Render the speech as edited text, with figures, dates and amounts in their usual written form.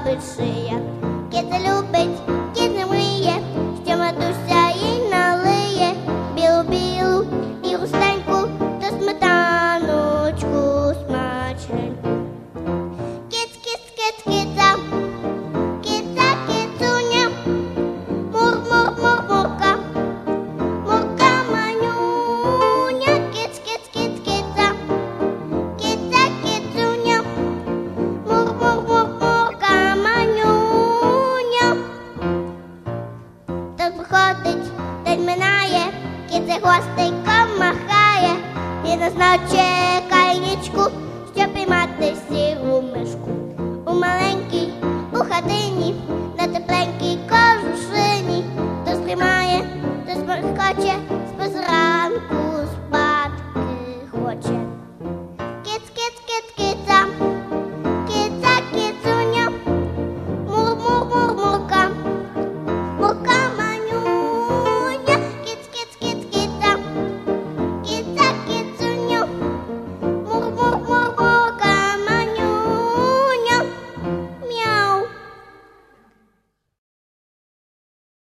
болить шия. Кіт любить, кіт не мріє, що матуся їй налиє білу-білу і густеньку та сметаночку смачненьку. Кіт, кіт, кіт, кіта, кіта, кіцуня, мур, мур, мур, мурка, мурка манюня. Кіт, кіт, кіт, кіта, кіта, кіцуня, мур, мур, мур, мурка манюня. Так проходить, день минає, кіт за хвостиком махає і не знав, чекає нічку, щоб піймати сіру мишку. У маленькій, у хатині, на тепленькій кожушині, то сприймає, то сморкоче,